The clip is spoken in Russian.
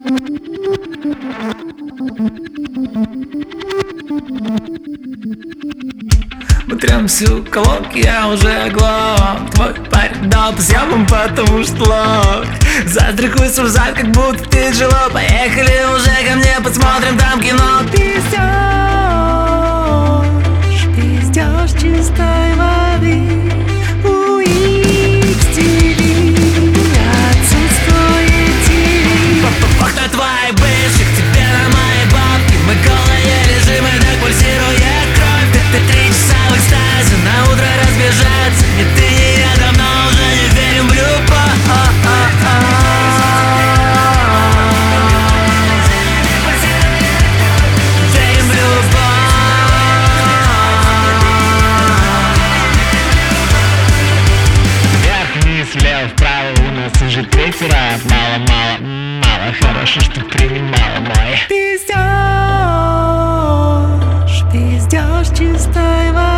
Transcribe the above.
Мы трем всю колонку, я уже оглох. Твой парень дал по съемам, потому что лох. Застрахуй свой зад, как будто ты тяжело. Поехали уже ко мне, посмотрим там кино. Пиздёж чистой воды у XTV. Отсутствует ТВ. Кто твой бывший, к тебе на мои бабки. Мы голые лежим и так пульсирует кровь. Ты 3 часа в экстазе, на утро разбежаться. Ни ты, ни я давно уже не верим в любовь. Влево, вправо, у нас уже 3-й раунд. Мало, мало, хорошо, что принимала мой Пиздёж чистой воды.